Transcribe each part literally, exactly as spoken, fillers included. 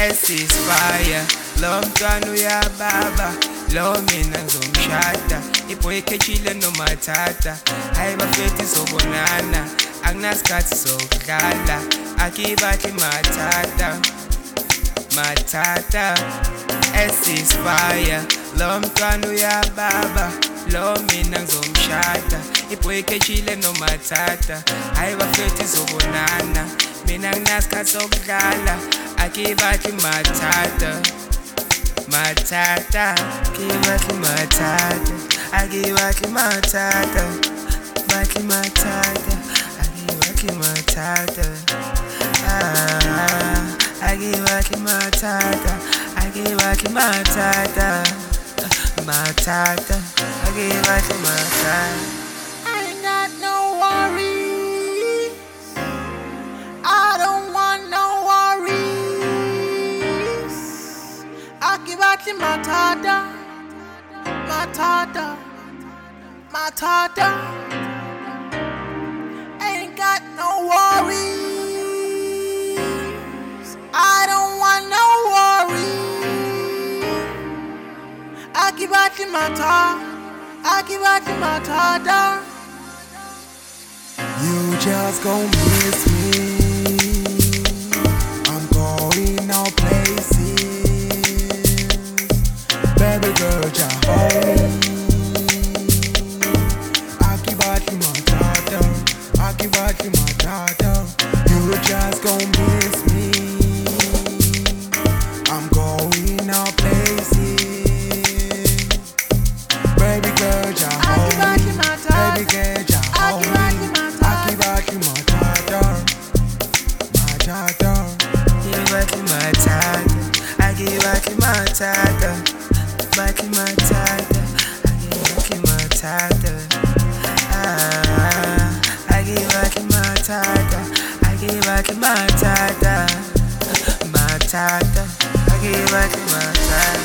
esisfire lo mntwana uyababa lo mina ngizomshada iboy ekhechile nomathatha hayi bafethi sobonana akunasikhathi sokudlala akibathi mathatha mathatha esisfire lo mntwana uyababa lo mina ngizomshada iboy ekhechile nomathatha hayi bafethi sobonana mina nginasikhathi sokudlala akibathi mathatha matata akibathi matata akibathi matata bathi matata akibathi matata ah akibathi matata akibathi matata matata akibathi matata. I ain't got no worries, I don't want no worries. Akibaki matata, matata, matata. Ain't got no worries, I don't want no worries. Akibaki matata, akibaki matata. You just gon' miss me. I'm going all places. Baby girl, just hold me. Akibaki matata, akibaki matata. You just gon' miss me. I'm going all places. Baby girl, just hold me. Akibaki matata, Baby girl, just hold me. akibaki matata. Akibaki matata, matata. Akibaki matata akibaki matata baki matata akibaki matata ah akibaki matata akibaki matata matata akibaki matata.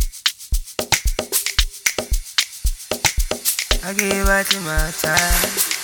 I give back to my time.